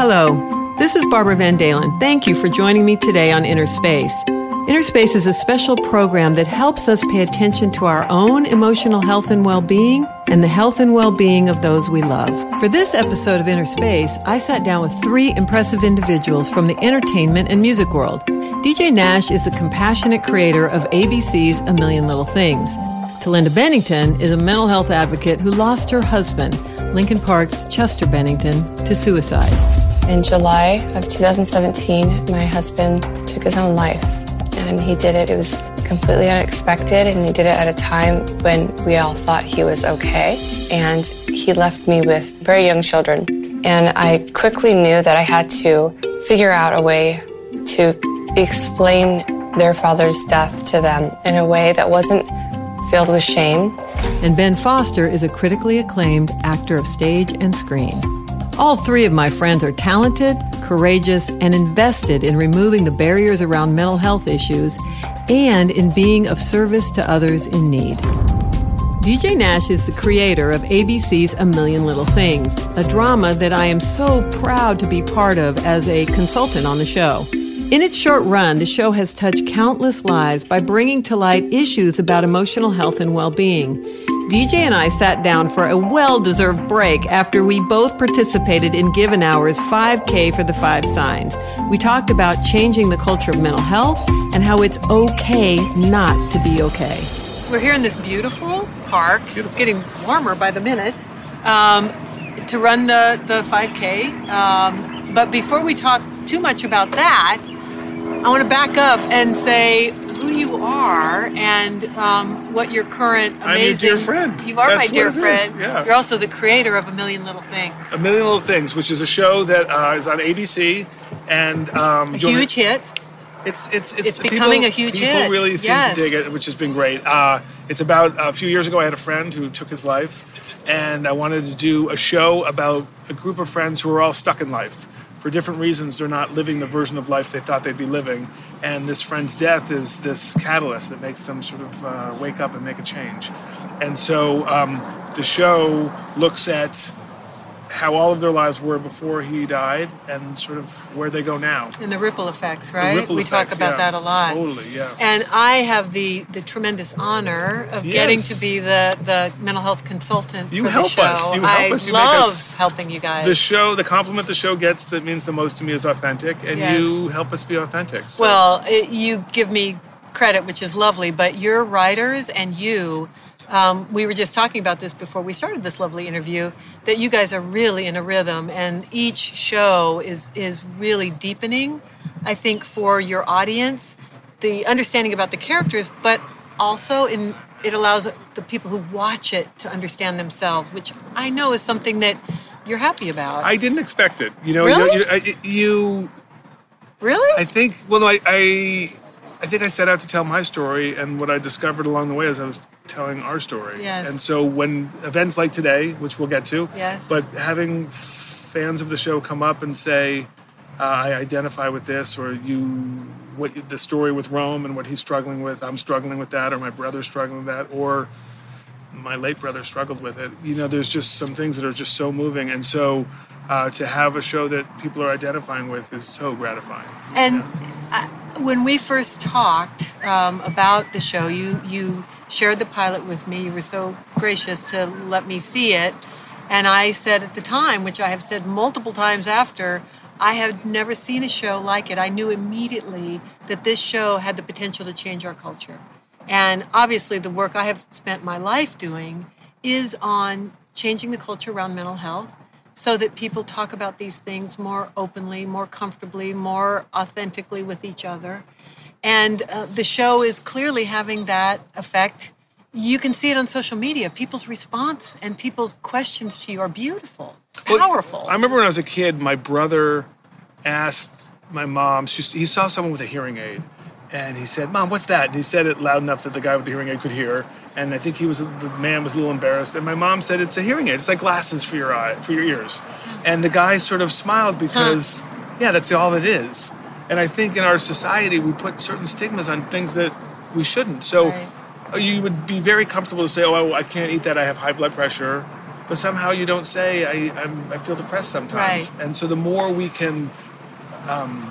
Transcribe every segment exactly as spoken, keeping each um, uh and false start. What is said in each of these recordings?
Hello, this is Barbara Van Dalen. Thank you for joining me today on Inner Space. Inner Space is a special program that helps us pay attention to our own emotional health and well-being and the health and well-being of those we love. For this episode of Inner Space, I sat down with three impressive individuals from the entertainment and music world. D J Nash is the compassionate creator of A B C's A Million Little Things. Talinda Bennington is a mental health advocate who lost her husband, Linkin Park's Chester Bennington, to suicide. In July of two thousand seventeen, my husband took his own life, and he did it. It was completely unexpected, and he did it at a time when we all thought he was okay. And he left me with very young children, and I quickly knew that I had to figure out a way to explain their father's death to them in a way that wasn't filled with shame. And Ben Foster is a critically acclaimed actor of stage and screen. All three of my friends are talented, courageous, and invested in removing the barriers around mental health issues and in being of service to others in need. D J Nash is the creator of A B C's A Million Little Things, a drama that I am so proud to be part of as a consultant on the show. In its short run, the show has touched countless lives by bringing to light issues about emotional health and well-being. D J and I sat down for a well-deserved break after we both participated in Given Hour's five K for the Five Signs. We talked about changing the culture of mental health and how it's okay not to be okay. We're here in this beautiful park. Beautiful. It's getting warmer by the minute um, to run the, the five K. Um, but before we talk too much about that, I want to back up and say who you are and um, what your current amazing... I'm your dear friend. You are That's my dear what it friend. is, yeah. You're also the creator of A Million Little Things. A Million Little Things, which is a show that uh, is on A B C. And um, a huge hit. It's it's it's, it's becoming people, a huge people hit. People really seem yes. to dig it, which has been great. Uh, it's about a few years ago, I had a friend who took his life, and I wanted to do a show about a group of friends who are all stuck in life. For different reasons, they're not living the version of life they thought they'd be living. And this friend's death is this catalyst that makes them sort of uh, wake up and make a change. And so um, the show looks at how all of their lives were before he died and sort of where they go now. And the ripple effects, right? The ripple we effects, talk about yeah, that a lot. Totally, yeah. And I have the, the tremendous honor of yes. getting to be the, the mental health consultant you for help the show. us. You help I us. You love make us, helping you guys. The show, the compliment the show gets that means the most to me is authentic, and yes. you help us be authentic. So. Well, it, you give me credit, which is lovely, but your writers and you, um, we were just talking about this before we started this lovely interview, that you guys are really in a rhythm, and each show is is really deepening, I think, for your audience, the understanding about the characters, but also in it allows the people who watch it to understand themselves, which I know is something that you're happy about. I didn't expect it. You know, really? you, you, you Really? I think, well, no, I, I, I think I set out to tell my story, and what I discovered along the way as I was telling our story. Yes. And so when events like today, which we'll get to, yes. but having fans of the show come up and say, uh, I identify with this, or you, what the story with Rome and what he's struggling with, I'm struggling with that, or my brother's struggling with that, or my late brother struggled with it. You know, there's just some things that are just so moving. And so uh, to have a show that people are identifying with is so gratifying. And yeah. I, when we first talked um, about the show, you you shared the pilot with me. You were so gracious to let me see it. And I said at the time, which I have said multiple times after, I had never seen a show like it. I knew immediately that this show had the potential to change our culture. And obviously the work I have spent my life doing is on changing the culture around mental health so that people talk about these things more openly, more comfortably, more authentically with each other. And uh, the show is clearly having that effect. You can see it on social media. People's response and people's questions to you are beautiful, powerful. Well, I remember when I was a kid, my brother asked my mom, she, he saw someone with a hearing aid. And he said, Mom, what's that? And he said it loud enough that the guy with the hearing aid could hear. And I think he was, the man was a little embarrassed. And my mom said, it's a hearing aid. It's like glasses for your eye, for your ears. And the guy sort of smiled because, huh. yeah, that's all it is. And I think in our society, we put certain stigmas on things that we shouldn't. So right. you would be very comfortable to say, oh, I can't eat that. I have high blood pressure. but somehow you don't say, I, I'm, I feel depressed sometimes. Right. And so the more we can, um,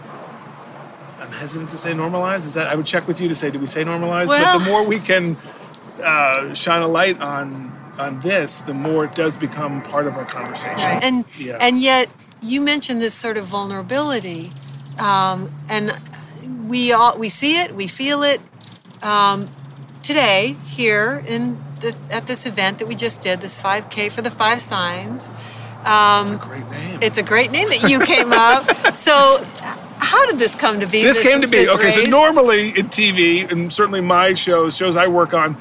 I'm hesitant to say normalize. Is that, I would check with you to say, do we say normalize? Well, but the more we can uh, shine a light on on this, the more it does become part of our conversation. right. And yeah. and yet you mentioned this sort of vulnerability, um, and we all we see it, we feel it um, today here in the, at this event that we just did, this five K for the Five Signs. Um, It's a great name. It's a great name that you came up. So, how did this come to be? This, this came to be. this Okay, race? so normally in T V, and certainly my shows, shows I work on,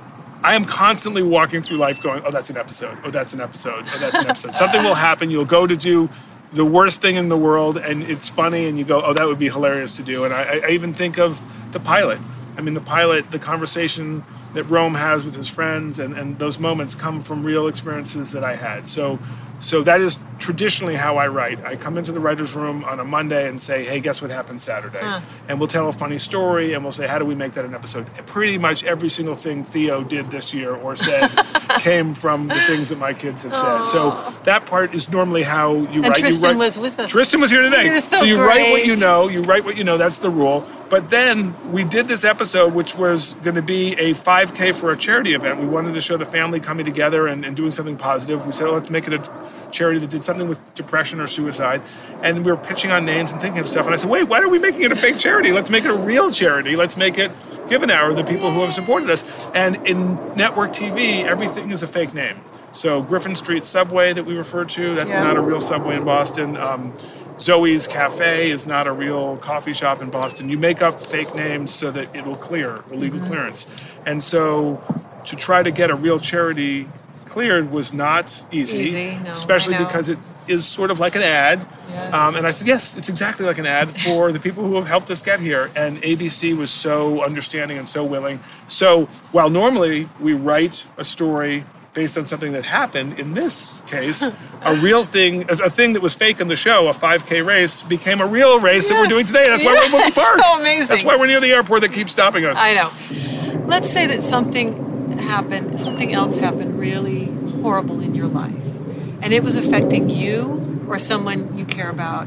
I am constantly walking through life going, oh, that's an episode. Oh, that's an episode. Oh, that's an episode. Something will happen. You'll go to do the worst thing in the world, and it's funny, and you go, oh, that would be hilarious to do. And I, I even think of the pilot. I mean, the pilot, the conversation that Rome has with his friends, and, and those moments come from real experiences that I had. So, so that is traditionally how I write. I come into the writer's room on a Monday and say, hey, guess what happened Saturday? Huh. And we'll tell a funny story, and we'll say, how do we make that an episode? And pretty much every single thing Theo did this year or said came from the things that my kids have said. So that part is normally how you And write. Tristan you write, was with us. Tristan was here today. He was so you write what great. you know, you write what you know, that's the rule. But then we did this episode, which was going to be a five K for a charity event. We wanted to show the family coming together and, and doing something positive. We said, oh, let's make it a charity that did something with depression or suicide. And we were pitching on names and thinking of stuff. And I said, wait, why are we making it a fake charity? Let's make it a real charity. Let's make it Give an Hour, the people who have supported us. And in network T V, everything is a fake name. So Griffin Street Subway that we refer to, that's Yeah. not a real subway in Boston. Um, Zoe's Cafe is not a real coffee shop in Boston. You make up fake names so that it will clear, the legal Mm-hmm. clearance. And so to try to get a real charity cleared was not easy, Easy, no, especially I know. because it is sort of like an ad. Yes. Um, and I said, yes, it's exactly like an ad for the people who have helped us get here. And A B C was so understanding and so willing. So while normally we write a story based on something that happened, in this case, a real thing, a thing that was fake in the show, a five K race, became a real race that we're Yes. doing today. That's why we're in Wilkie Yes. Park. So amazing. That's why we're near the airport that keeps stopping us. I know. Let's say that something happened, something else happened really horrible in your life, and it was affecting you or someone you care about.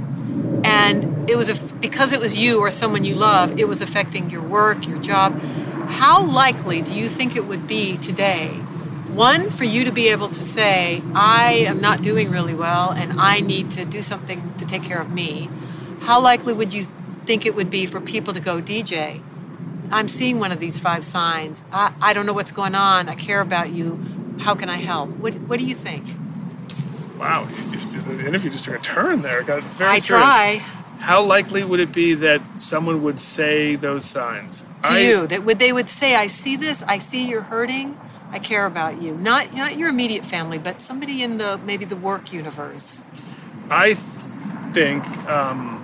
And it was a, because it was you or someone you love, it was affecting your work, your job. How likely do you think it would be today, one, for you to be able to say, I am not doing really well and I need to do something to take care of me? How likely would you think it would be for people to go, D J, I'm seeing one of these five signs. I, I don't know what's going on. I care about you. How can I help? What What do you think? Wow, you just the interview just took a turn there. It got very I serious. try. How likely would it be that someone would say those signs To I, you, that would they would say, I see this. I see you're hurting. I care about you. Not not your immediate family, but somebody in the maybe the work universe. I th- think um,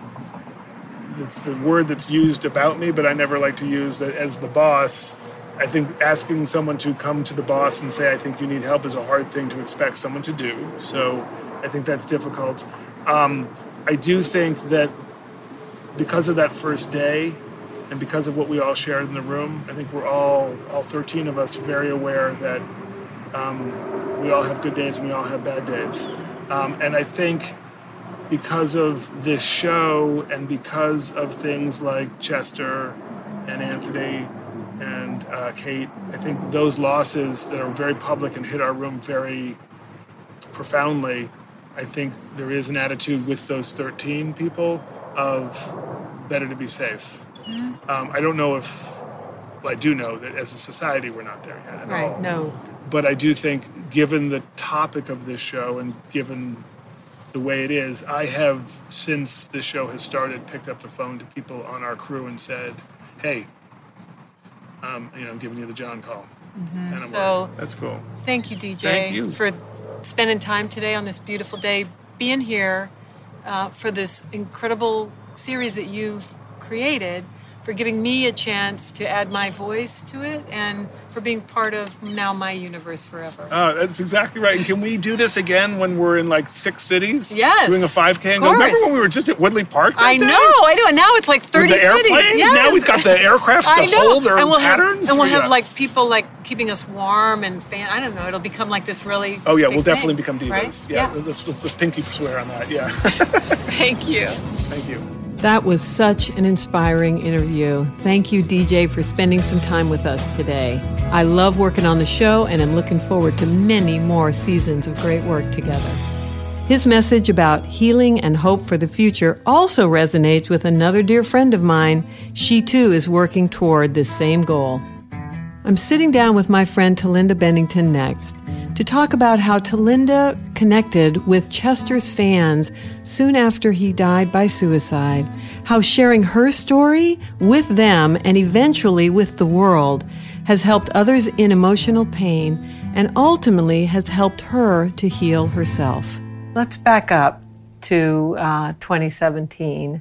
it's the word that's used about me, but I never like to use that as the boss. I think asking someone to come to the boss and say, I think you need help is a hard thing to expect someone to do. So I think that's difficult. Um, I do think that because of that first day and because of what we all shared in the room, I think we're all, all thirteen of us, very aware that um, we all have good days and we all have bad days. Um, and I think because of this show and because of things like Chester and Anthony and uh, Kate, I think those losses that are very public and hit our room very profoundly, I think there is an attitude with those thirteen people of better to be safe. Mm-hmm. Um, I don't know if, well, I do know that as a society we're not there yet at Right, all. no. But I do think, given the topic of this show and given the way it is, I have, since this show has started, picked up the phone to people on our crew and said, hey, um, you know, I'm giving you the John call. Mm-hmm. And I'm So- like, that's cool. Thank you, D J, Thank you. for spending time today on this beautiful day, being here uh, for this incredible series that you've created. for giving me a chance to add my voice to it and for being part of now my universe forever. Oh, that's exactly right. And can we do this again when we're in like six cities? Yes. Doing a five K? Of And go, remember course. when we were just at Woodley Park that I day? know, I know. And now it's like thirty With the cities. airplanes? Yes. Now we've got the aircraft to I know. hold their and we'll patterns? Have, and we'll Yeah. have like people like keeping us warm and fan. I don't know. It'll become like this really Oh, yeah, big we'll definitely thing, become divas. right? Yeah, Yeah. Let's, let's, let's pinky swear on that, yeah. Thank you. Thank you. That was such an inspiring interview. Thank you, D J, for spending some time with us today. I love working on the show, and I'm looking forward to many more seasons of great work together. His message about healing and hope for the future also resonates with another dear friend of mine. She, too, is working toward this same goal. I'm sitting down with my friend Talinda Bennington next to talk about how Talinda connected with Chester's fans soon after he died by suicide, how sharing her story with them and eventually with the world has helped others in emotional pain and ultimately has helped her to heal herself. Let's back up to uh, twenty seventeen.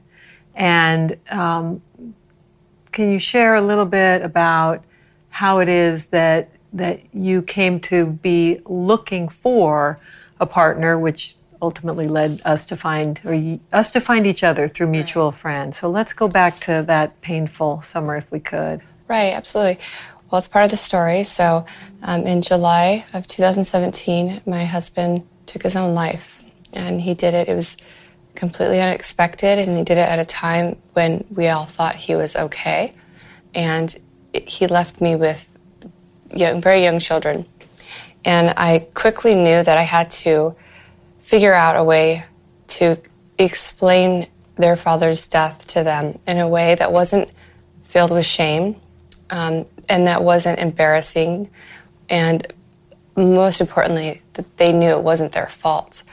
And um, can you share a little bit about how it is that that you came to be looking for a partner, which ultimately led us to find, or y- us to find each other through mutual friends. So let's go back to that painful summer if we could. Right, absolutely. Well, it's part of the story. So um, in July of two thousand seventeen, my husband took his own life, and he did it. It was completely unexpected, and he did it at a time when we all thought he was okay. And it, he left me with young, very young children. And I quickly knew that I had to figure out a way to explain their father's death to them in a way that wasn't filled with shame, um, and that wasn't embarrassing, and most importantly, that they knew it wasn't their fault.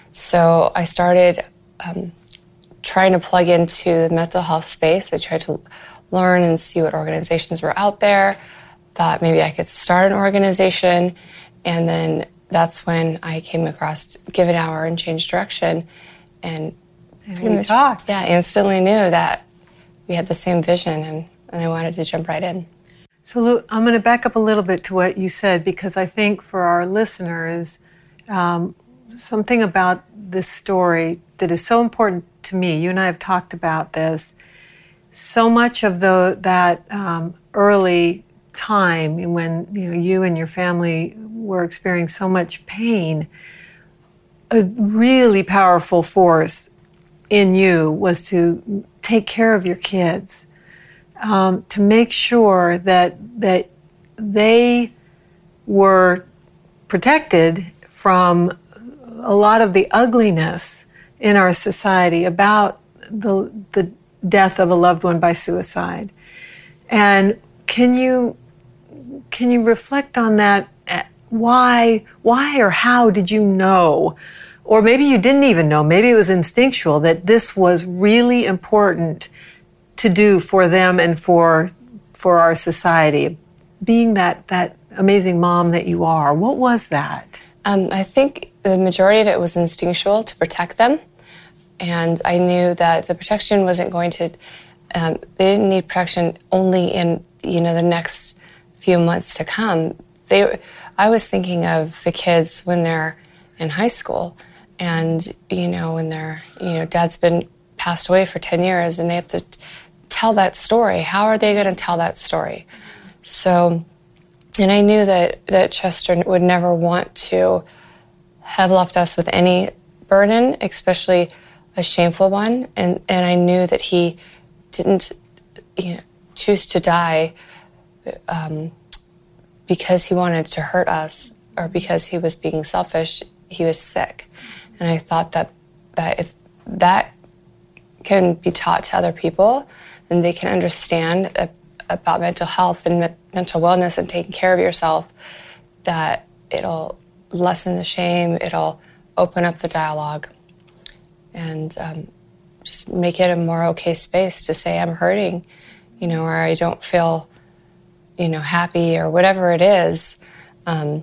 So I started um, trying to plug into the mental health space. I tried to learn and see what organizations were out there. Thought maybe I could start an organization, and then that's when I came across Give an Hour and Change Direction, and, And pretty we much, talked. yeah, instantly knew that we had the same vision, and, and I wanted to jump right in. So Lou, I'm going to back up a little bit to what you said, because I think for our listeners, um, something about this story that is so important to me, you and I have talked about this, so much of the that um, early time when you know you and your family were experiencing so much pain, a really powerful force in you was to take care of your kids, um, to make sure that that they were protected from a lot of the ugliness in our society about the the death of a loved one by suicide. And can you Can you reflect on that? Why, why or how did you know, or maybe you didn't even know, maybe it was instinctual, that this was really important to do for them and for for our society? Being that, that amazing mom that you are, what was that? Um, I think the majority of it was instinctual, to protect them. And I knew that the protection wasn't going to, um, they didn't need protection only in, you know, the next few months to come. They, I was thinking of the kids when they're in high school, and you know when they're, you know, dad's been passed away for ten years, and they have to tell that story. How are they going to tell that story? So, and I knew that that Chester would never want to have left us with any burden, especially a shameful one, and and I knew that he didn't, you know, choose to die Um, because he wanted to hurt us or because he was being selfish. He was sick. And I thought that, that if that can be taught to other people, then they can understand a, about mental health and me- mental wellness and taking care of yourself, that it'll lessen the shame, it'll open up the dialogue, and um, just make it a more okay space to say I'm hurting, you know, or I don't feel, you know, happy or whatever it is. Um,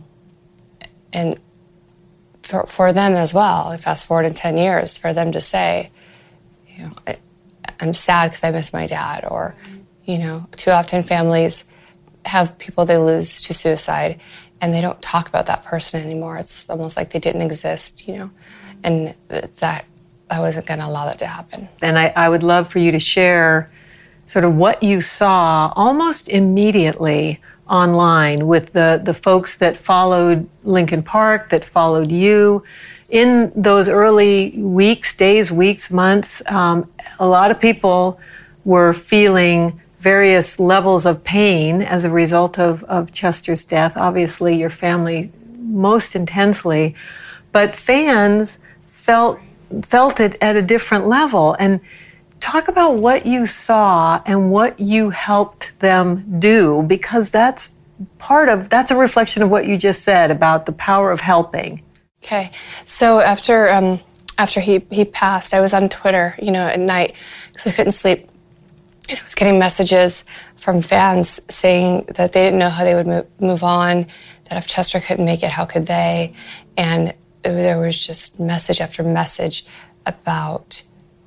and for, for them as well, fast forward in ten years, for them to say, you know, I, I'm sad because I miss my dad, or, You know, too often families have people they lose to suicide, and they don't talk about that person anymore. It's almost like they didn't exist, you know, and that I wasn't going to allow that to happen. And I, I would love for you to share sort of what you saw almost immediately online with the, the folks that followed Lincoln Park, that followed you. In those early weeks, days, weeks, months, um, a lot of people were feeling various levels of pain as a result of, of Chester's death. Obviously, your family most intensely, but fans felt felt it at a different level. And talk about what you saw and what you helped them do, because that's part of, that's a reflection of what you just said about the power of helping. Okay, so after um, after he, he passed, I was on Twitter, you know, at night, because I couldn't sleep. And I was getting messages from fans saying that they didn't know how they would move, move on, that if Chester couldn't make it, how could they? And there was just message after message about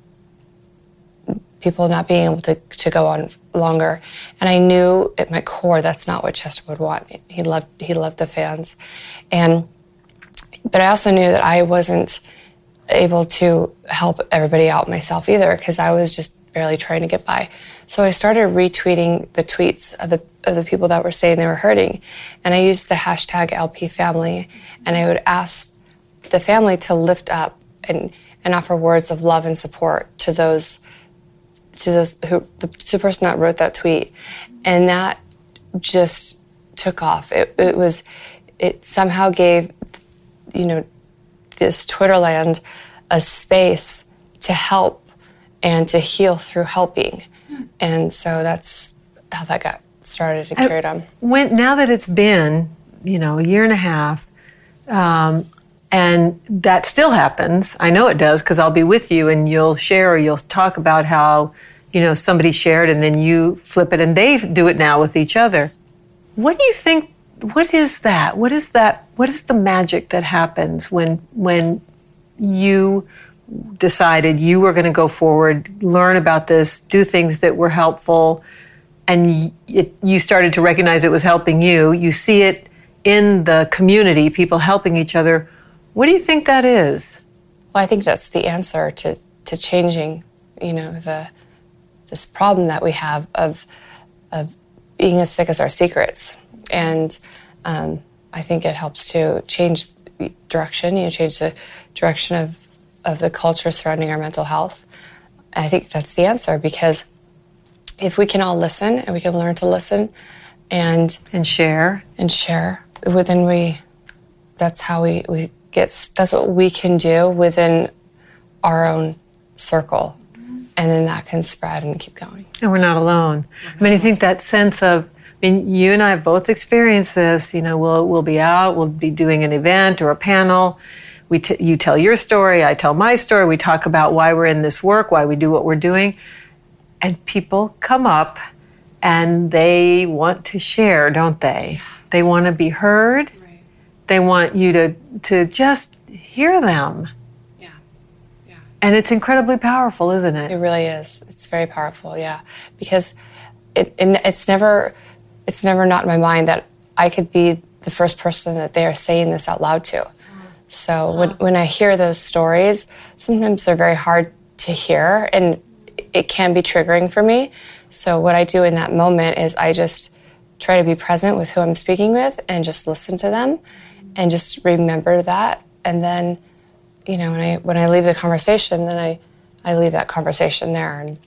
people not being able to, to go on longer. And I knew at my core that's not what Chester would want. He loved he loved the fans. And but I also knew that I wasn't able to help everybody out myself either, because I was just barely trying to get by. So I started retweeting the tweets of the of the people that were saying they were hurting. And I used the hashtag L P family, and I would ask the family to lift up and, and offer words of love and support to those to those who the, to the person that wrote that tweet. And that just took off. It, it was it somehow gave, you know, this Twitterland a space to help and to heal through helping. And so that's how that got started and carried on. When, now that it's been, you know, a year and a half, um, and that still happens, I know it does, because I'll be with you and you'll share or you'll talk about how, you know, somebody shared and then you flip it, and they do it now with each other. What do you think, what is that? What is that, what is the magic that happens when when you decided you were going to go forward, learn about this, do things that were helpful, and it, you started to recognize it was helping you. You see it in the community, people helping each other. What do you think that is? Well, I think that's the answer to, to changing, you know, the this problem that we have of of being as sick as our secrets. And um, I think it helps to change direction, you know, change the direction of of the culture surrounding our mental health. I think that's the answer, because if we can all listen and we can learn to listen and and share and share, then we that's how we, we get that's what we can do within our own circle, and then that can spread and keep going. And we're not alone. I mean, I think that sense of, I mean, you and I have both experienced this. You know, we'll we'll be out, we'll be doing an event or a panel. We t- you tell your story, I tell my story. We talk about why we're in this work, why we do what we're doing. And people come up and they want to share, don't they? They want to be heard. Right. They want you to, to just hear them. Yeah. Yeah. And it's incredibly powerful, isn't it? It really is. It's very powerful, yeah. Because it, it it's never it's never not in my mind that I could be the first person that they are saying this out loud to. So when, when I hear those stories, sometimes they're very hard to hear, and it can be triggering for me. So what I do in that moment is I just try to be present with who I'm speaking with and just listen to them and just remember that. And then, you know, when I when I leave the conversation, then I, I leave that conversation there. And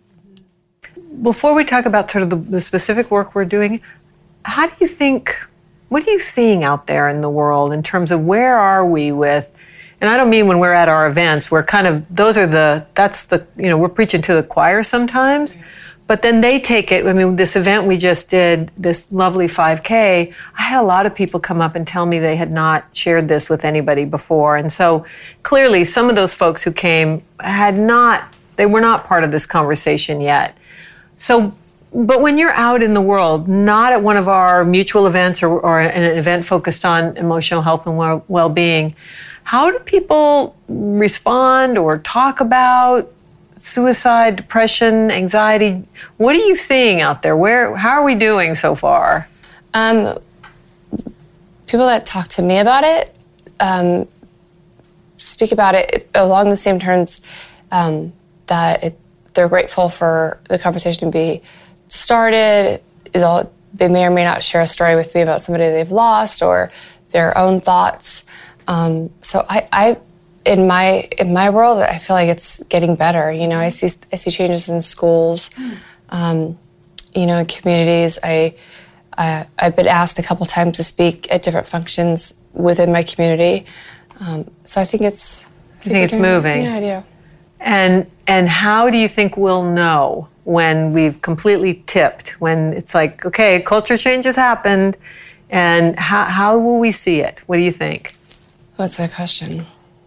before we talk about sort of the, the specific work we're doing, how do you think, what are you seeing out there in the world in terms of where are we with, and I don't mean when we're at our events, we're kind of, those are the, that's the, you know, we're preaching to the choir sometimes, yeah. But then they take it, I mean, this event we just did, this lovely five K, I had a lot of people come up and tell me they had not shared this with anybody before. And so clearly some of those folks who came had not, they were not part of this conversation yet. So, but when you're out in the world, not at one of our mutual events or, or an event focused on emotional health and well-being, how do people respond or talk about suicide, depression, anxiety. What are you seeing out there? Where, how are we doing so far? Um, people that talk to me about it um, speak about it along the same terms um, that it, they're grateful for the conversation to be started. They'll, they may or may not share a story with me about somebody they've lost or their own thoughts. Um, so I, I, in my in my world, I feel like it's getting better. You know, I see I see changes in schools, um, you know, in communities. I, I I've been asked a couple times to speak at different functions within my community. Um, so I think it's. I think, think it's moving. Yeah, I do. And and how do you think we'll know when we've completely tipped? When it's like, okay, culture change has happened, and how how will we see it? What do you think? What's the question?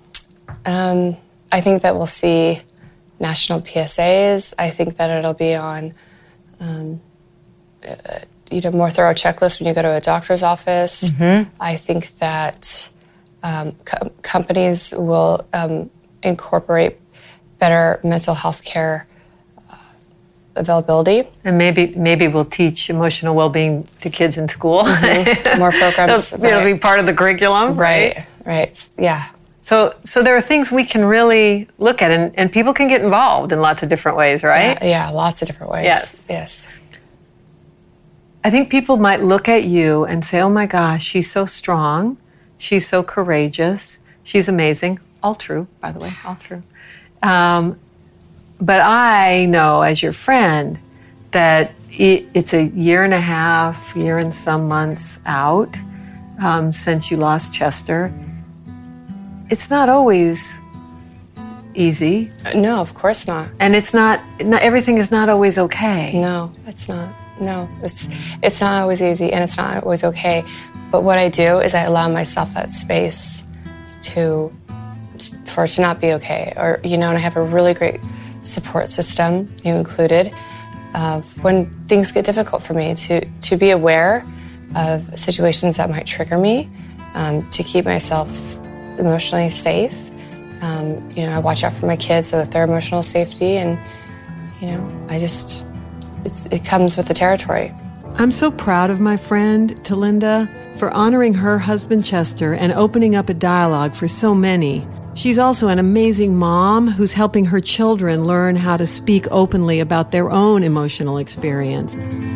Um, I think that we'll see national P S As. I think that it'll be on, um, uh, you know, more thorough checklists when you go to a doctor's office. Mm-hmm. I think that um, co- companies will um, incorporate better mental health care uh, availability. And maybe maybe we'll teach emotional well-being to kids in school. Mm-hmm. More programs. It'll, it'll be part of the curriculum, right? Right, right, yeah. So so there are things we can really look at, and, and people can get involved in lots of different ways, right? Yeah, yeah, lots of different ways. Yes. Yes. I think people might look at you and say, oh my gosh, she's so strong. She's so courageous. She's amazing. All true, by the way, all true. Um, but I know, as your friend, that it, it's a year and a half, year and some months out um, since you lost Chester. It's not always easy. No, of course not. And it's not, not everything is not always okay. No, it's not. No, it's it's not always easy, and it's not always okay. But what I do is I allow myself that space to for it to not be okay, or you know. And I have a really great support system, you included, of when things get difficult for me to to be aware of situations that might trigger me, um, to keep myself emotionally safe. Um, you know, I watch out for my kids with their emotional safety, and you know, I just. It's, it comes with the territory. I'm so proud of my friend, Talinda, for honoring her husband, Chester, and opening up a dialogue for so many. She's also an amazing mom who's helping her children learn how to speak openly about their own emotional experience.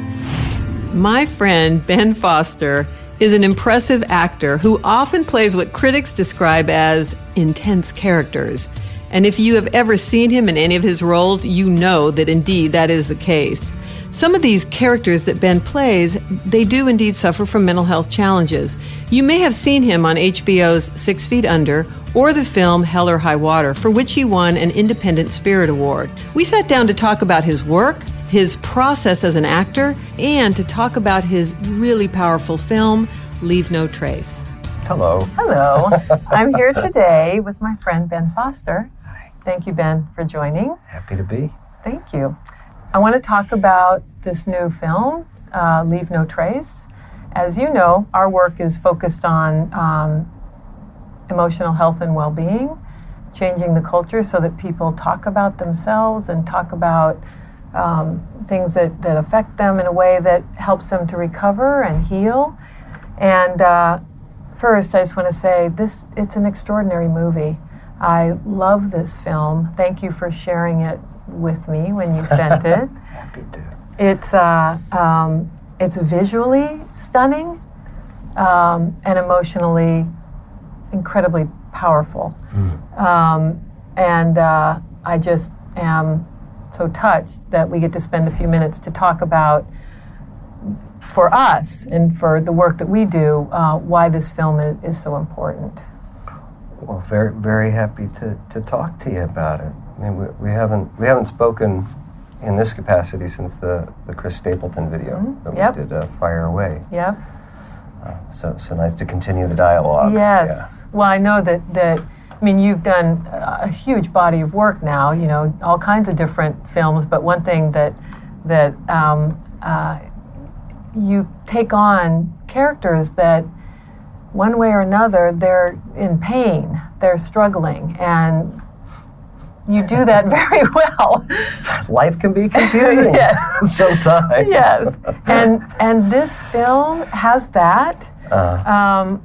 My friend, Ben Foster, is an impressive actor who often plays what critics describe as intense characters. And if you have ever seen him in any of his roles, you know that indeed that is the case. Some of these characters that Ben plays, they do indeed suffer from mental health challenges. You may have seen him on H B O's Six Feet Under or the film Hell or High Water, for which he won an Independent Spirit Award. We sat down to talk about his work, his process as an actor, and to talk about his really powerful film, Leave No Trace. Hello. Hello. I'm here today with my friend Ben Foster. Thank you, Ben, for joining. Happy to be. Thank you. I want to talk about this new film, uh, Leave No Trace. As you know, our work is focused on um, emotional health and well-being, changing the culture so that people talk about themselves and talk about um, things that, that affect them in a way that helps them to recover and heal. And uh, first, I just want to say this: it's an extraordinary movie. I love this film. Thank you for sharing it with me when you sent it. Happy to. It's uh, um, it's visually stunning um, and emotionally incredibly powerful. Mm. Um, and uh, I just am so touched that we get to spend a few minutes to talk about, for us and for the work that we do, uh, why this film is, is so important. Well, very, very happy to, to talk to you about it. I mean, we, we haven't we haven't spoken in this capacity since the, the Chris Stapleton video mm-hmm. that yep. we did, uh, Fire Away. Yep. Uh, so so nice to continue the dialogue. Yes. Yeah. Well, I know that that I mean you've done a huge body of work now. You know, all kinds of different films. But one thing that that um, uh, you take on characters that, one way or another, they're in pain, they're struggling, and You do that very well. Life can be confusing yes. sometimes. Yes, and and this film has that. Uh, um,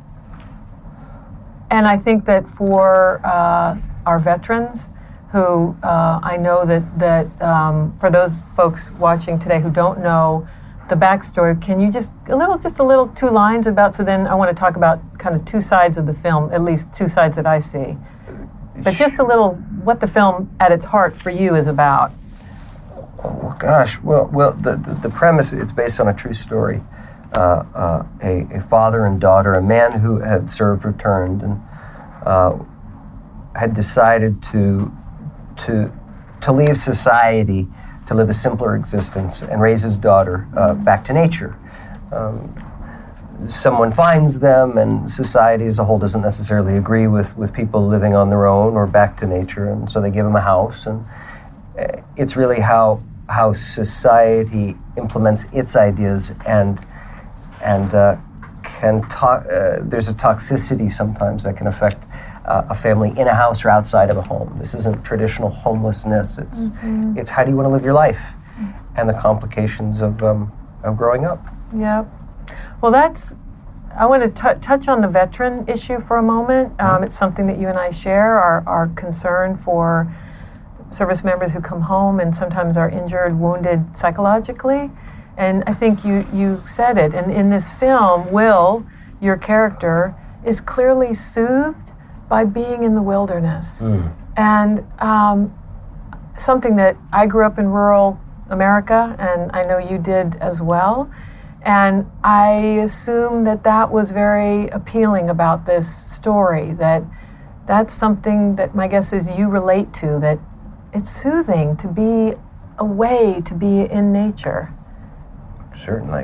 and I think that for uh, our veterans, who uh, I know that that um, for those folks watching today who don't know the backstory, can you just a little, just a little, two lines about? So then I want to talk about kind of two sides of the film, at least two sides that I see. But just a little, what the film at its heart for you is about. Oh gosh, well, well, the the, the premise, it's based on a true story. Uh, uh, a, a father and daughter, a man who had served, returned, and uh, had decided to to to leave society, to live a simpler existence, and raise his daughter uh, back to nature. Um, someone finds them, and society as a whole doesn't necessarily agree with, with people living on their own or back to nature, and so they give them a house. And it's really how how society implements its ideas, and and uh, can talk. Uh, there's a toxicity sometimes that can affect uh, a family in a house or outside of a home. This isn't traditional homelessness. It's mm-hmm. it's how do you want to live your life, and the complications of um, of growing up. Yeah. Well, that's, I want to t- touch on the veteran issue for a moment. Um, mm-hmm. It's something that you and I share, our, our concern for service members who come home and sometimes are injured, wounded psychologically. And I think you, you said it. And in this film, Will, your character, is clearly soothed by being in the wilderness. Mm. And um, something that I grew up in rural America, and I know you did as well. And I assume that that was very appealing about this story, that that's something that my guess is you relate to, that it's soothing to be away, to be in nature. Certainly.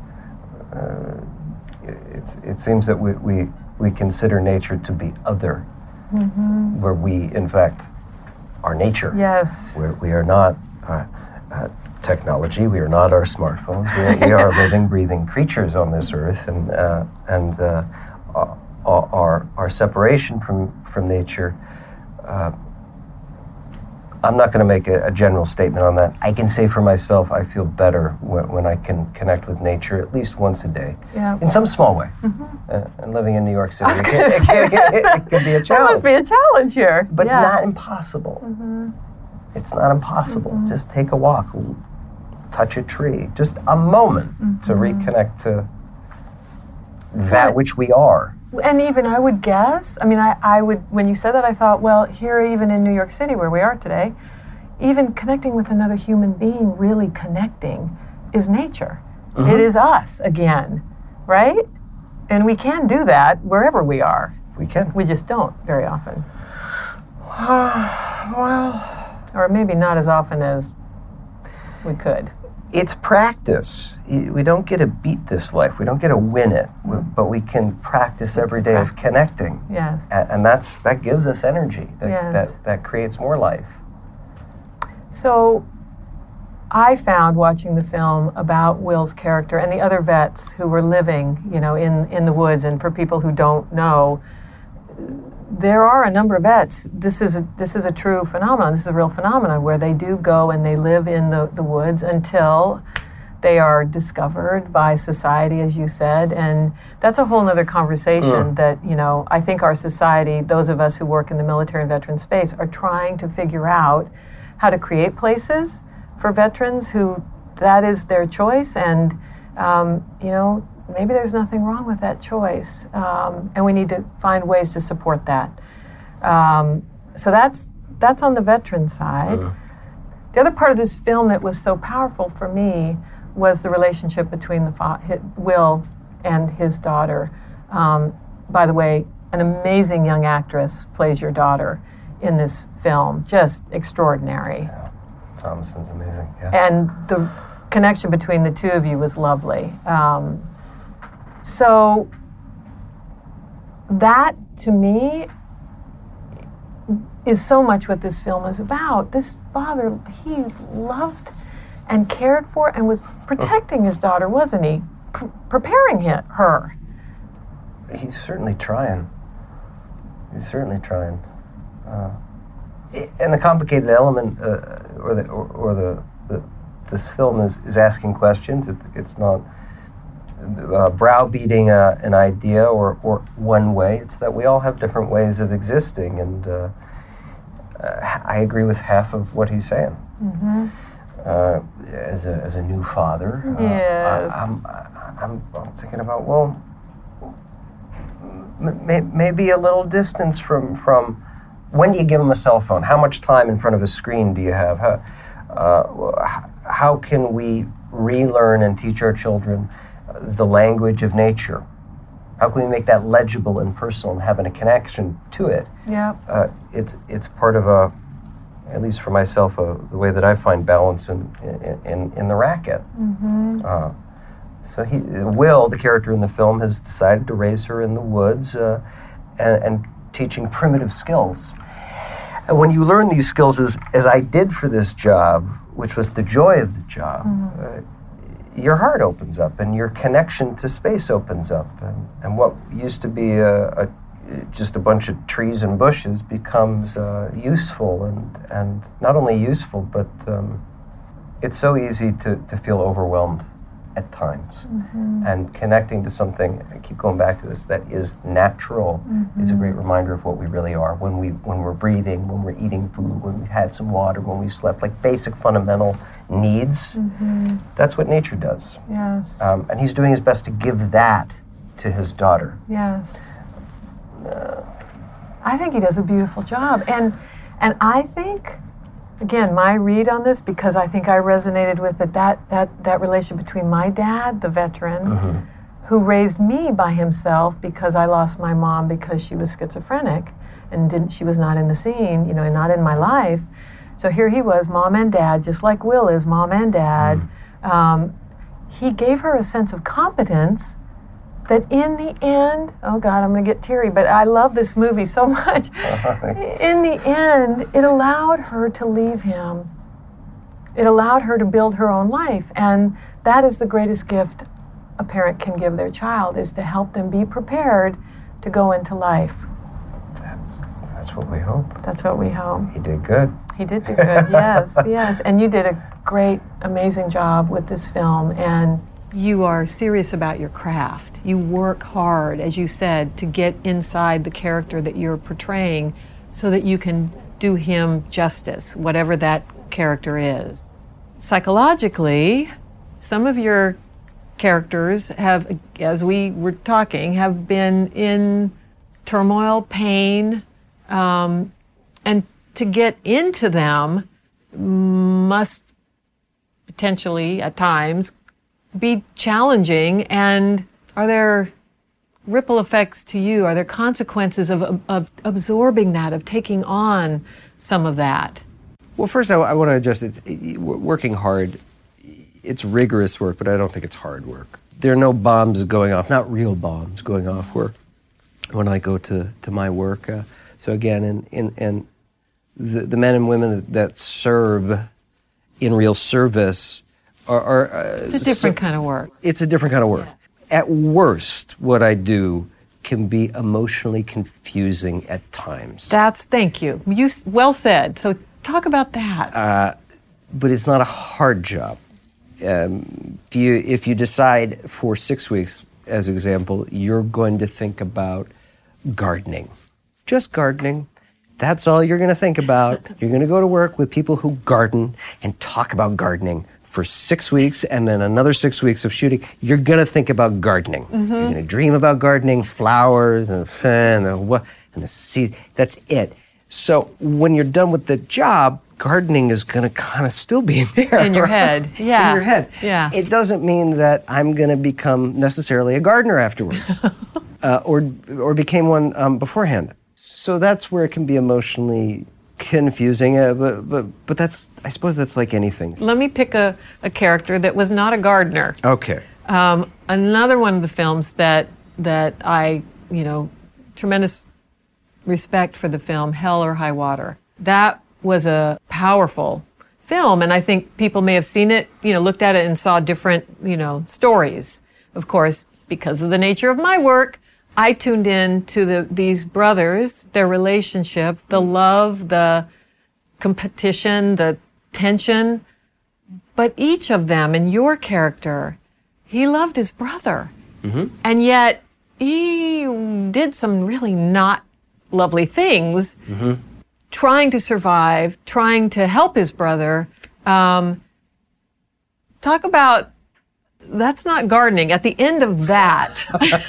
Uh, it's, it seems that we, we, we consider nature to be other, mm-hmm. where we, in fact, are nature. Yes. Where we are not uh, uh, technology. We are not our smartphones. We are, we are living, breathing creatures on this earth, and uh, and uh, our our separation from from nature. Uh, I'm not going to make a, a general statement on that. I can say for myself, I feel better when, when I can connect with nature at least once a day, yeah. in some small way. Mm-hmm. Uh, and living in New York City, it can, it, can, it, it can be a challenge. That must be a challenge here, but yeah. not impossible. Mm-hmm. It's not impossible. Mm-hmm. Just take a walk, touch a tree, just a moment mm-hmm. to reconnect to that which we are. And even I would guess, I mean, I, I would, when you said that, I thought, well, here even in New York City where we are today, even connecting with another human being, really connecting, is nature. Mm-hmm. It is us again, right? And we can do that wherever we are. We can. We just don't very often. Uh, well... Or maybe not as often as we could. It's practice. We don't get to beat this life. We don't get to win it, but we can practice every day of connecting. Yes. And that's that gives us energy. That, yes. that, that creates more life. So I found watching the film about Will's character and the other vets who were living, you know, in, in the woods, and for people who don't know, there are a number of vets. This is a, this is a true phenomenon. This is a real phenomenon where they do go and they live in the, the woods until they are discovered by society, as you said. And that's a whole other conversation mm. that, you know, I think our society, those of us who work in the military and veteran space, are trying to figure out how to create places for veterans who that is their choice. And, um, you know, maybe there's nothing wrong with that choice, um, and we need to find ways to support that. Um, so that's that's on the veteran side. Uh. The other part of this film that was so powerful for me was the relationship between the fa- Will and his daughter. Um, by the way, an amazing young actress plays your daughter in this film, just extraordinary. Yeah. Thomason's amazing. Yeah. And the connection between the two of you was lovely. Um, So that, to me, is so much what this film is about. This father, he loved and cared for and was protecting his daughter, wasn't he? P- preparing him, her. He's certainly trying. He's certainly trying. Uh, and the complicated element, uh, or the or, or the, the this film is, is asking questions. It, it's not uh, browbeating a, an idea or, or one way. It's that we all have different ways of existing, and uh, uh, I agree with half of what he's saying. Mm-hmm. Uh, as a as a new father, uh, yes. I, I'm, I'm I'm thinking about well, m- may, maybe a little distance from from. When do you give them a cell phone? How much time in front of a screen do you have? How, uh, how can we relearn and teach our children the language of nature? How can we make that legible and personal and having a connection to it? Yeah. Uh, it's it's part of a, at least for myself, a, the way that I find balance in in, in, in the racket. Mm-hmm. Uh, so he, Will, the character in the film, has decided to raise her in the woods uh, and, and teaching primitive skills. And when you learn these skills, as, as I did for this job, which was the joy of the job, mm-hmm. uh, your heart opens up and your connection to space opens up. And, and what used to be a, a, just a bunch of trees and bushes becomes uh, useful, and, and not only useful, but um, it's so easy to, to feel overwhelmed at times. Mm-hmm. And connecting to something, I keep going back to this, that is natural, mm-hmm. is a great reminder of what we really are. When, we, when we're breathing, when we're eating food, when we've had some water, when we slept, like basic fundamental needs, mm-hmm. that's what nature does. Yes. Um, and he's doing his best to give that to his daughter. Yes. Uh, I think he does a beautiful job. And, and I think, again, my read on this, because I think I resonated with it, that that, that relation between my dad, the veteran, mm-hmm. who raised me by himself because I lost my mom because she was schizophrenic and didn't she was not in the scene, you know, and not in my life. So here he was, mom and dad, just like Will is mom and dad. Mm-hmm. Um, he gave her a sense of competence that in the end, oh God, I'm going to get teary, but I love this movie so much. In the end, it allowed her to leave him. It allowed her to build her own life. And that is the greatest gift a parent can give their child, is to help them be prepared to go into life. That's, that's what we hope. That's what we hope. He did good. He did do good, yes, yes. And you did a great, amazing job with this film. And you are serious about your craft. You work hard, as you said, to get inside the character that you're portraying so that you can do him justice, whatever that character is. Psychologically, some of your characters have, as we were talking, have been in turmoil, pain, um, and to get into them must potentially, at times, be challenging. And are there ripple effects to you? Are there consequences of, of, of absorbing that, of taking on some of that? Well, first, I, I want to address it. it. Working hard, it's rigorous work, but I don't think it's hard work. There are no bombs going off, not real bombs going off where, when I go to, to my work. Uh, so again, in, in, in the, the men and women that serve in real service Are, are, uh, it's a different so, kind of work. It's a different kind of work. Yeah. At worst, what I do can be emotionally confusing at times. That's, thank you. You well said. So talk about that. Uh, but it's not a hard job. Um, if you if you decide for six weeks, as example, you're going to think about gardening, just gardening. That's all you're going to think about. You're going to go to work with people who garden and talk about gardening for six weeks and then another six weeks of shooting. You're going to think about gardening. Mm-hmm. You're going to dream about gardening, flowers and the and the what and the seed. That's it. So when you're done with the job, gardening is going to kind of still be in there. In your head, yeah. In your head. Yeah. It doesn't mean that I'm going to become necessarily a gardener afterwards, uh, or or became one um, beforehand. So that's where it can be emotionally confusing, uh, but, but but that's, I suppose that's like anything. Let me pick a, a character that was not a gardener. Okay. Um, another one of the films that that I, you know, tremendous respect for the film, Hell or High Water. That was a powerful film, and I think people may have seen it, you know, looked at it and saw different, you know, stories. Of course, because of the nature of my work, I tuned in to the, these brothers, their relationship, the love, the competition, the tension. But each of them, in your character, he loved his brother. Mm-hmm. And yet he did some really not lovely things, mm-hmm. trying to survive, trying to help his brother. Um, talk about, that's not gardening. At the end of that,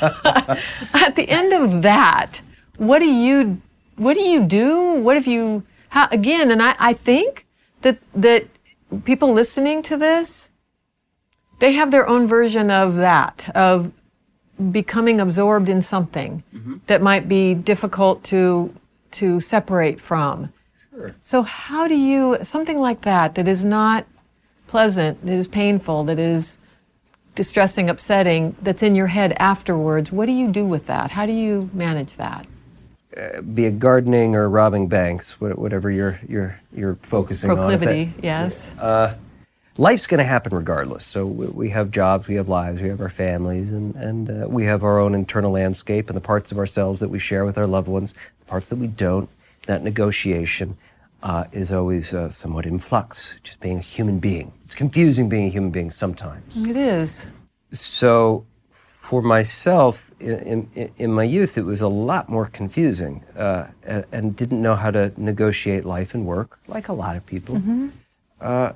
at the end of that, what do you, what do you do? What have you, how, again, and I, I think that, that people listening to this, they have their own version of that, of becoming absorbed in something mm-hmm. that might be difficult to to separate from. Sure. So how do you, something like that, that is not pleasant, that is painful, that is distressing, upsetting, that's in your head afterwards, what do you do with that? How do you manage that? Uh, be it gardening or robbing banks, whatever you're you're you're focusing Proclivity, on. Proclivity, yes. Uh, life's going to happen regardless. So we, we have jobs, we have lives, we have our families, and and uh, we have our own internal landscape and the parts of ourselves that we share with our loved ones, the parts that we don't. That negotiation uh, is always uh, somewhat in flux. Just being a human being, it's confusing being a human being sometimes. It is. So for myself, in, in, in my youth, it was a lot more confusing uh, and, and didn't know how to negotiate life and work, like a lot of people. Mm-hmm. Uh,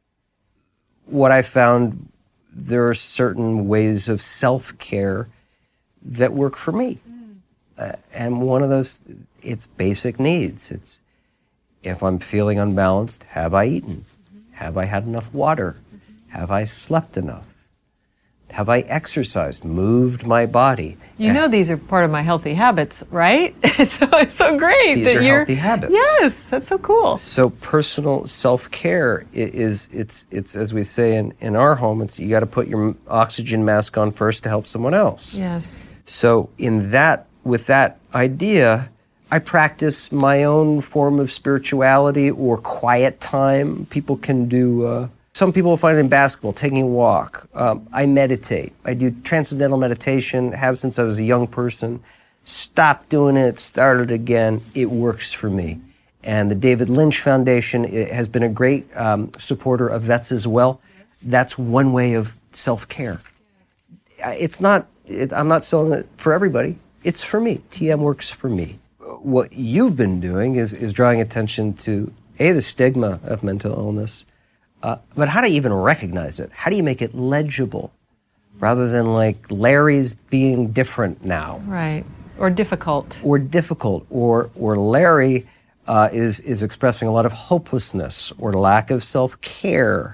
what I found, there are certain ways of self-care that work for me. Mm. Uh, and one of those, it's basic needs. It's, if I'm feeling unbalanced, have I eaten? Mm-hmm. Have I had enough water? Mm-hmm. Have I slept enough? Have I exercised, moved my body? You know these are part of my healthy habits, right? so it's so great these that are you're healthy habits. Yes, that's so cool. So personal self-care is it's it's as we say in, in our home, it's you got to put your oxygen mask on first to help someone else. Yes. So in that with that idea, I practice my own form of spirituality or quiet time. People can do. Uh, Some people find it in basketball, taking a walk. Um, I meditate. I do transcendental meditation, have since I was a young person. Stopped doing it, started again. It works for me. And the David Lynch Foundation has been a great um, supporter of vets as well. That's one way of self-care. It's not, it, I'm not selling it for everybody. It's for me. T M works for me. What you've been doing is, is drawing attention to, A, the stigma of mental illness, Uh, but how do you even recognize it? How do you make it legible rather than like Larry's being different now? Right. Or difficult. Or difficult. Or or Larry uh, is, is expressing a lot of hopelessness or lack of self-care.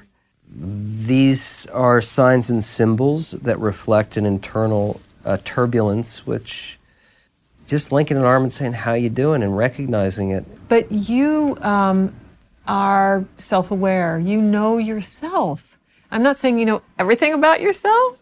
These are signs and symbols that reflect an internal uh, turbulence, which just linking an arm and saying, how you doing, and recognizing it. But you... Um are self-aware. You know yourself. I'm not saying you know everything about yourself,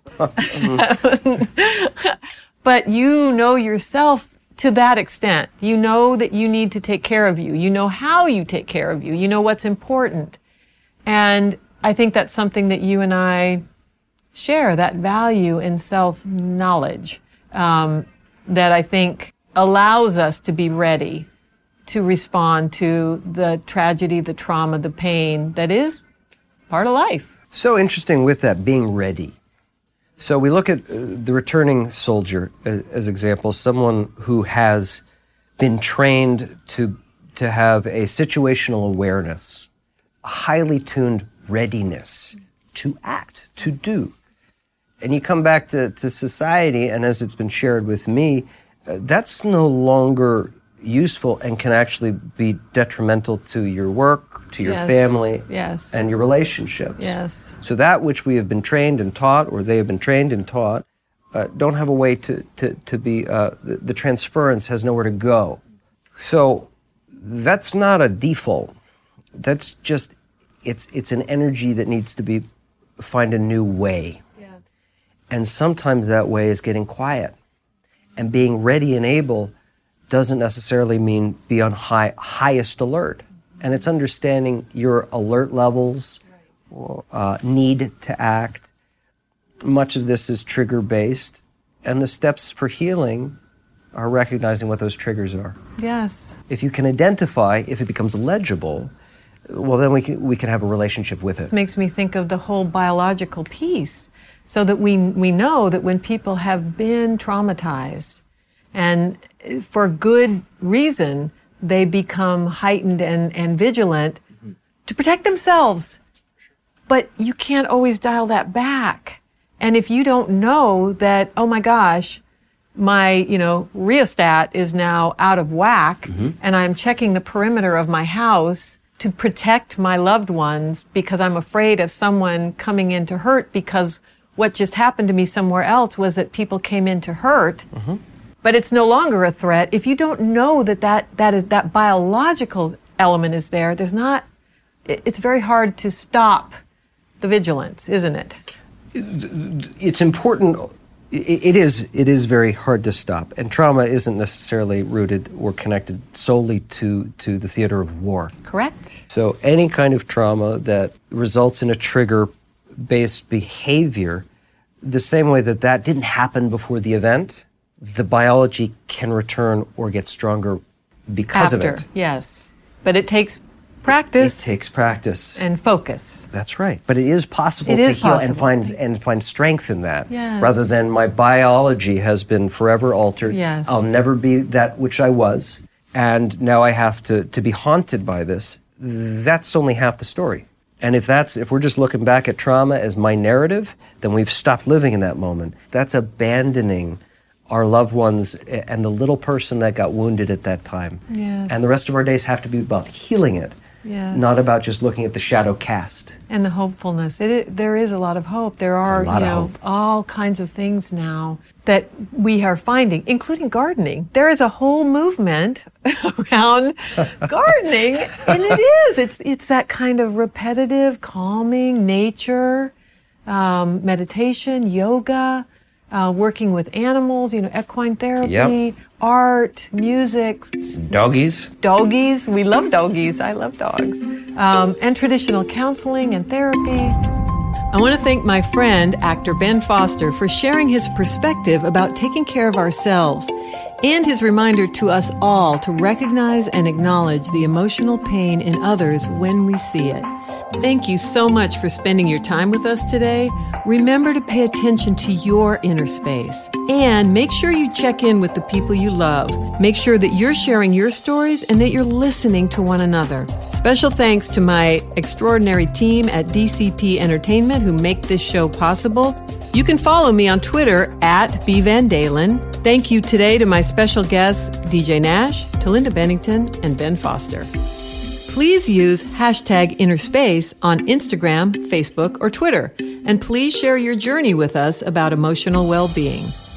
but you know yourself to that extent. You know that you need to take care of you. You know how you take care of you. You know what's important. And I think that's something that you and I share, that value in self-knowledge, um, that I think allows us to be ready to respond to the tragedy, the trauma, the pain that is part of life. So interesting with that, being ready. So we look at uh, the returning soldier as, as example, someone who has been trained to, to have a situational awareness, a highly tuned readiness to act, to do. And you come back to, to society, and as it's been shared with me, uh, that's no longer useful and can actually be detrimental to your work, to your yes. family, yes. and your relationships. Yes. So that which we have been trained and taught, or they have been trained and taught, uh, don't have a way to, to, to be, uh, the, the transference has nowhere to go. So that's not a default. That's just, it's it's an energy that needs to be, find a new way. Yes. And sometimes that way is getting quiet. And being ready and able doesn't necessarily mean be on high, highest alert. And it's understanding your alert levels, uh, need to act. Much of this is trigger-based, and the steps for healing are recognizing what those triggers are. Yes. If you can identify, if it becomes legible, well, then we can, we can have a relationship with it. It makes me think of the whole biological piece, so that we we know that when people have been traumatized, and for good reason, they become heightened and, and vigilant mm-hmm. to protect themselves. But you can't always dial that back. And if you don't know that, oh my gosh, my, you know, rheostat is now out of whack, mm-hmm. and I'm checking the perimeter of my house to protect my loved ones because I'm afraid of someone coming in to hurt, because what just happened to me somewhere else was that people came in to hurt, mm-hmm. but it's no longer a threat. If you don't know that that, that is that biological element is there, there's not, it, it's very hard to stop the vigilance, isn't it? It's important. It is. It is very hard to stop, and trauma isn't necessarily rooted or connected solely to to the theater of war. Correct. So any kind of trauma that results in a trigger-based behavior, the same way that that didn't happen before the event, the biology can return or get stronger because After, of it. Yes, but it takes practice. It, it takes practice and focus. That's right. But it is possible it to is heal possible. and find and find strength in that. Yes. Rather than my biology has been forever altered. Yes. I'll never be that which I was, and now I have to, to be haunted by this. That's only half the story. And if that's if we're just looking back at trauma as my narrative, then we've stopped living in that moment. That's abandoning our loved ones and the little person that got wounded at that time. Yes. And the rest of our days have to be about healing it. Yes. Not about just looking at the shadow cast. And the hopefulness. It, it, there is a lot of hope. There are, you know, all kinds of things now that we are finding, including gardening. There is a whole movement around gardening, and it is. It's it's that kind of repetitive, calming nature, um, meditation, yoga, uh, working with animals, you know, equine therapy, yep. art, music. Doggies. Doggies. We love doggies. I love dogs. Um, and traditional counseling and therapy. I want to thank my friend, actor Ben Foster, for sharing his perspective about taking care of ourselves and his reminder to us all to recognize and acknowledge the emotional pain in others when we see it. Thank you so much for spending your time with us today. Remember to pay attention to your inner space and make sure you check in with the people you love. Make sure that you're sharing your stories and that you're listening to one another. Special thanks to my extraordinary team at D C P Entertainment who make this show possible. You can follow me on Twitter at B Van Dalen. Thank you today to my special guests, D J Nash, Talinda Bennington, and Ben Foster. Please use hashtag InnerSpace on Instagram, Facebook, or Twitter. And please share your journey with us about emotional well-being.